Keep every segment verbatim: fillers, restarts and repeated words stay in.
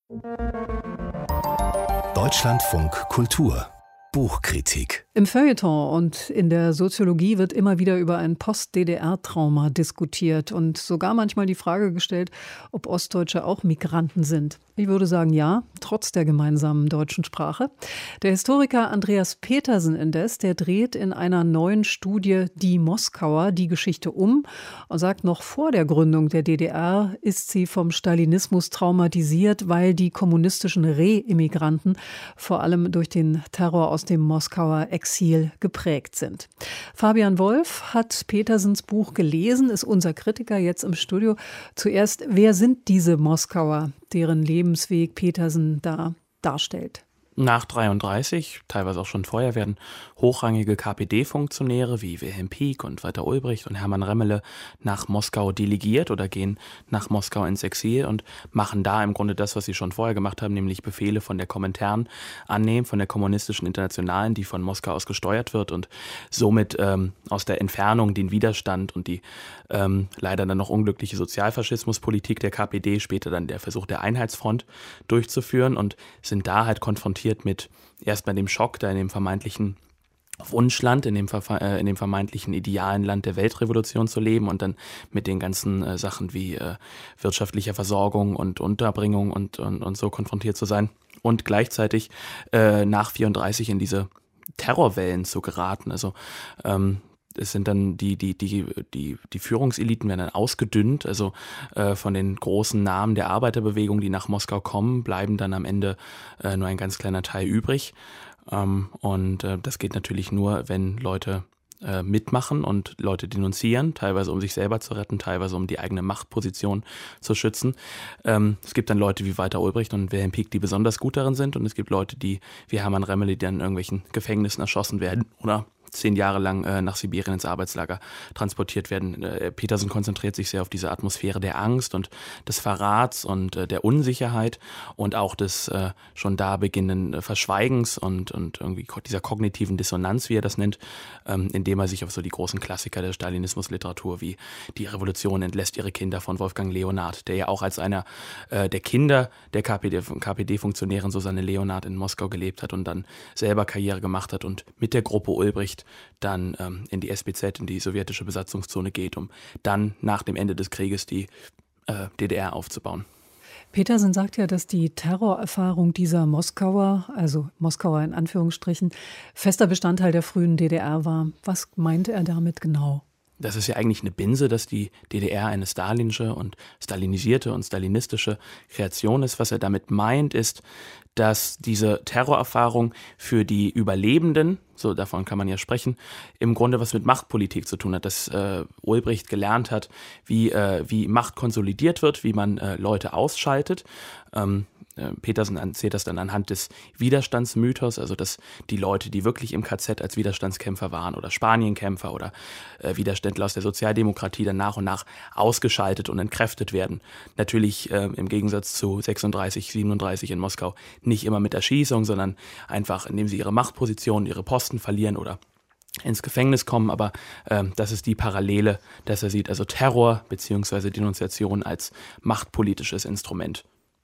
Deutschlandfunk Kultur Buchkritik. Im Feuilleton und in der Soziologie wird immer wieder über ein Post-D D R-Trauma diskutiert und sogar manchmal die Frage gestellt, ob Ostdeutsche auch Migranten sind. Ich würde sagen, ja, trotz der gemeinsamen deutschen Sprache. Der Historiker Andreas Petersen indes, der dreht in einer neuen Studie Die Moskauer die Geschichte um und sagt, noch vor der Gründung der D D R ist sie vom Stalinismus traumatisiert, weil die kommunistischen Re-Immigranten vor allem durch den Terror aus dem Moskauer Exil geprägt sind. Fabian Wolf hat Petersens Buch gelesen, ist unser Kritiker jetzt im Studio. Zuerst, wer sind diese Moskauer, deren Lebensweg Petersen da darstellt? Nach dreiunddreißig, teilweise auch schon vorher, werden hochrangige K P D-Funktionäre wie Wilhelm Pieck und Walter Ulbricht und Hermann Remmele nach Moskau delegiert oder gehen nach Moskau ins Exil und machen da im Grunde das, was sie schon vorher gemacht haben, nämlich Befehle von der Komintern annehmen, von der kommunistischen Internationalen, die von Moskau aus gesteuert wird und somit ähm, aus der Entfernung den Widerstand und die ähm, leider dann noch unglückliche Sozialfaschismuspolitik der K P D, später dann der Versuch der Einheitsfront durchzuführen und sind da halt konfrontiert mit erstmal dem Schock, da in dem vermeintlichen Wunschland, in dem, äh, in dem vermeintlichen idealen Land der Weltrevolution zu leben und dann mit den ganzen äh, Sachen wie äh, wirtschaftlicher Versorgung und Unterbringung und, und, und so konfrontiert zu sein und gleichzeitig äh, nach vierunddreißig in diese Terrorwellen zu geraten. Also ähm, es sind dann die, die, die, die, die Führungseliten werden dann ausgedünnt, also äh, von den großen Namen der Arbeiterbewegung, die nach Moskau kommen, bleiben dann am Ende äh, nur ein ganz kleiner Teil übrig. Ähm, und äh, das geht natürlich nur, wenn Leute äh, mitmachen und Leute denunzieren, teilweise um sich selber zu retten, teilweise um die eigene Machtposition zu schützen. Ähm, es gibt dann Leute wie Walter Ulbricht und Wilhelm Pieck, die besonders gut darin sind und es gibt Leute, die wie Hermann Remmele, die dann in irgendwelchen Gefängnissen erschossen werden oder zehn Jahre lang äh, nach Sibirien ins Arbeitslager transportiert werden. Äh, Petersen konzentriert sich sehr auf diese Atmosphäre der Angst und des Verrats und äh, der Unsicherheit und auch des äh, schon da beginnenden äh, Verschweigens und, und irgendwie ko- dieser kognitiven Dissonanz, wie er das nennt, ähm, indem er sich auf so die großen Klassiker der Stalinismusliteratur wie Die Revolution entlässt ihre Kinder von Wolfgang Leonhard, der ja auch als einer äh, der Kinder der K P D, K P D-Funktionären Susanne Leonhard in Moskau gelebt hat und dann selber Karriere gemacht hat und mit der Gruppe Ulbricht dann ähm, in die S B Z, in die sowjetische Besatzungszone geht, um dann nach dem Ende des Krieges die äh, D D R aufzubauen. Petersen sagt ja, dass die Terrorerfahrung dieser Moskauer, also Moskauer in Anführungsstrichen, fester Bestandteil der frühen D D R war. Was meinte er damit genau? Das ist ja eigentlich eine Binse, dass die D D R eine stalinische und stalinisierte und stalinistische Kreation ist. Was er damit meint, ist, dass diese Terrorerfahrung für die Überlebenden, so davon kann man ja sprechen, im Grunde was mit Machtpolitik zu tun hat, dass äh, Ulbricht gelernt hat, wie, äh, wie Macht konsolidiert wird, wie man äh, Leute ausschaltet. Ähm, äh, Petersen erzählt das dann anhand des Widerstandsmythos, also dass die Leute, die wirklich im K Z als Widerstandskämpfer waren oder Spanienkämpfer oder äh, Widerständler aus der Sozialdemokratie dann nach und nach ausgeschaltet und entkräftet werden. Natürlich äh, im Gegensatz zu sechsunddreißig, siebenunddreißig in Moskau nicht immer mit Erschießung, sondern einfach, indem sie ihre Machtposition, ihre Posten verlieren oder ins Gefängnis kommen. Aber äh, das ist die Parallele, dass er sieht, also Terror bzw. Denunziation als machtpolitisches Instrument.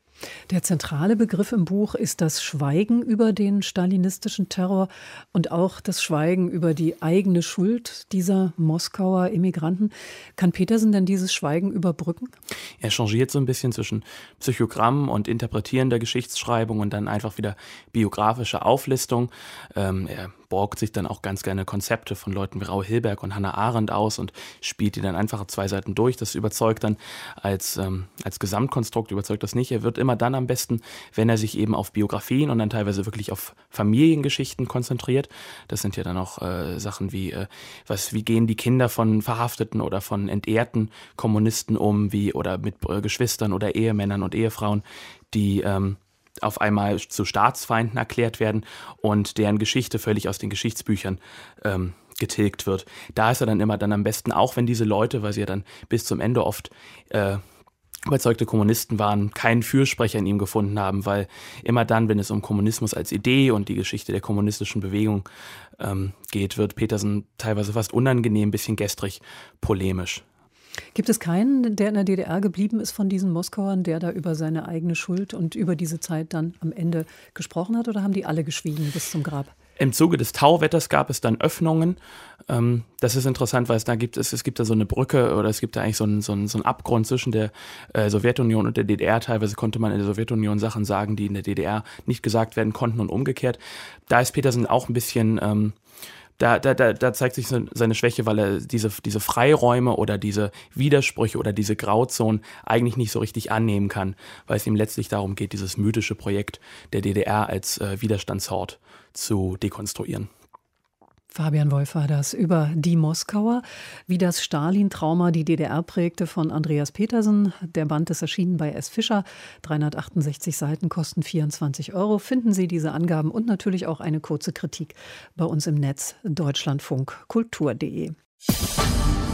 Der zentrale Begriff im Buch ist das Schweigen über den stalinistischen Terror und auch das Schweigen über die eigene Schuld dieser Moskauer Immigranten. Kann Petersen denn dieses Schweigen überbrücken? Er changiert so ein bisschen zwischen Psychogramm und interpretierender Geschichtsschreibung und dann einfach wieder biografische Auflistung. Ähm, er borgt sich dann auch ganz gerne Konzepte von Leuten wie Raoul Hilberg und Hannah Arendt aus und spielt die dann einfach zwei Seiten durch. Das überzeugt dann als, ähm, als Gesamtkonstrukt, überzeugt das nicht. Er wird immer dann am besten, wenn er sich eben auf Biografien und dann teilweise wirklich auf Familiengeschichten konzentriert. Das sind ja dann auch äh, Sachen wie, äh, was, wie gehen die Kinder von verhafteten oder von entehrten Kommunisten um, wie oder mit äh, Geschwistern oder Ehemännern und Ehefrauen, die ähm, auf einmal zu Staatsfeinden erklärt werden und deren Geschichte völlig aus den Geschichtsbüchern ähm, getilgt wird. Da ist er dann immer dann am besten, auch wenn diese Leute, weil sie ja dann bis zum Ende oft äh, überzeugte Kommunisten waren, keinen Fürsprecher in ihm gefunden haben, weil immer dann, wenn es um Kommunismus als Idee und die Geschichte der kommunistischen Bewegung ähm, geht, wird Petersen teilweise fast unangenehm, ein bisschen gestrig, polemisch. Gibt es keinen, der in der D D R geblieben ist von diesen Moskauern, der da über seine eigene Schuld und über diese Zeit dann am Ende gesprochen hat, oder haben die alle geschwiegen bis zum Grab? Im Zuge des Tauwetters gab es dann Öffnungen. Ähm, das ist interessant, weil es da gibt, es, es gibt da so eine Brücke oder es gibt da eigentlich so einen, so einen, so einen Abgrund zwischen der äh, Sowjetunion und der D D R. Teilweise konnte man in der Sowjetunion Sachen sagen, die in der D D R nicht gesagt werden konnten und umgekehrt. Da ist Petersen auch ein bisschen... Ähm, Da, da, da, da zeigt sich seine Schwäche, weil er diese, diese Freiräume oder diese Widersprüche oder diese Grauzonen eigentlich nicht so richtig annehmen kann, weil es ihm letztlich darum geht, dieses mythische Projekt der D D R als äh, Widerstandshort zu dekonstruieren. Fabian Wolf war das über die Moskauer, wie das Stalin-Trauma die D D R prägte, von Andreas Petersen. Der Band ist erschienen bei S. Fischer. dreihundertachtundsechzig Seiten, kosten vierundzwanzig Euro. Finden Sie diese Angaben und natürlich auch eine kurze Kritik bei uns im Netz deutschlandfunk kultur punkt de.